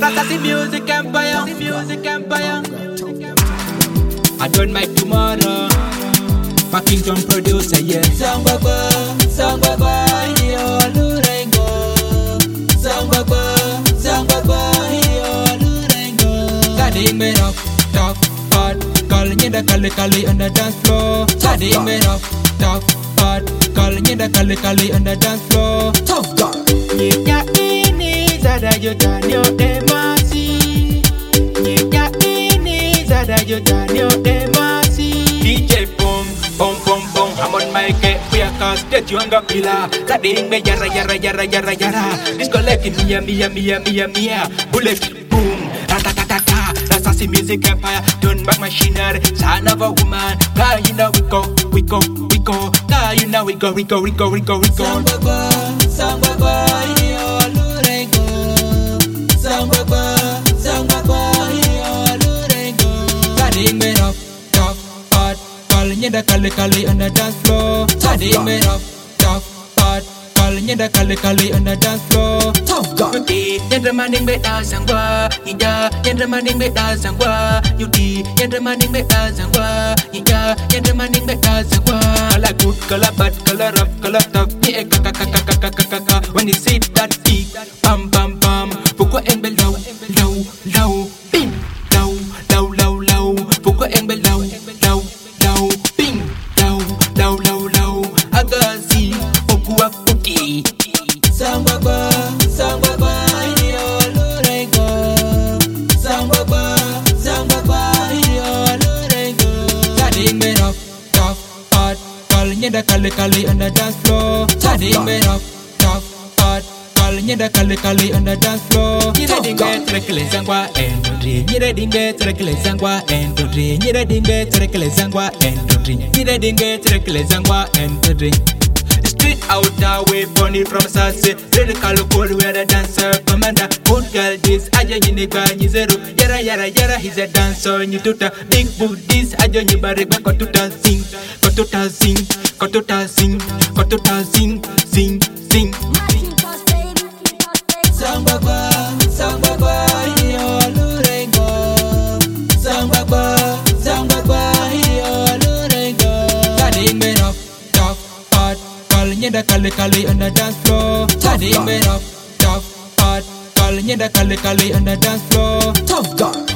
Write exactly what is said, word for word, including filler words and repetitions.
Rasta music empire, music empire. I don't make tomorrow. My kingdom producer, yeah. Sang baba, sang baba, yo lurengo. Sang baba, sang baba, yo lurengo. Daddy me up, top, hot. Calling you the kali kali on the dance floor. Daddy me up, top, hot. Calling you the kali kali on the dance floor. Tough God. Nya ini zada yotanyo demasi. Nya ini zada yotanyo demasi. D J boom, boom, boom, boom. I'm on my get we are cast that you anga pila. Kading me yara yara yara yara yara. Disco like mia mia mia mia mia. Bullet boom, ratatatata. Rasta music empire. Turn back machinery. Son of a woman. God, you know we go, we go, we go. God, you know we go, we go, we go, we go, we go. Sang baba, sang baba, yo lurengo. Sang baba, sang baba, yo lurengo. Kading me up, top, hot. Calling you the kali kali on the dance floor. Kading me up, top, hot. Calling you the kali kali on the dance floor. Tough God. Nhân ra maning be da sangwa, ya. Nhân ra maning be da sangwa, you di. Nhân ra maning be da sangwa, ya. Nhân ra maning be da sangwa. Color good, color bad, color rough, color tough. Yeah, ka ka ka ka ka ka ka ka. When you see that beat, bam bam bam. Pourquoi en bel low, low, low, bing, low, low, low, low. Pourquoi en bel low, low, low, bing, low, low, low, low. Agazi, pourquoi cookie? Sang baba, sang baba, yo lurengo. Sang baba, sang baba, yo lurengo. Daddy me up, top, hot. Calling you the kali kali on the dance floor. Daddy me up, top, hot. Calling you the kali kali on the dance floor. Nyire dinge trekele zangwa endodri. Nyire dinge trekele zangwa endodri. Nyire dinge trekele zangwa endodri. Nyire dinge trekele zangwa endodri. Street out away funny from Sassy. Lyrical cold where the dancer commander. Good girl this aja yinigba nyizero. Yara yara yara he's a dancer. Nyituta big boot this aja nyibarigba kotuta sing. Kotuta sing. Kotuta sing. Kotuta sing. Sing. Sing. Sang baba. Sang baba. Yo lurengo. Sang baba. Sang baba. Yo lurengo. Daddy me up. Top. Hot. Calling you the kali kali on the dance floor. Daddy me up, top, hot. Calling you the kali kali on the dance floor. Tough God.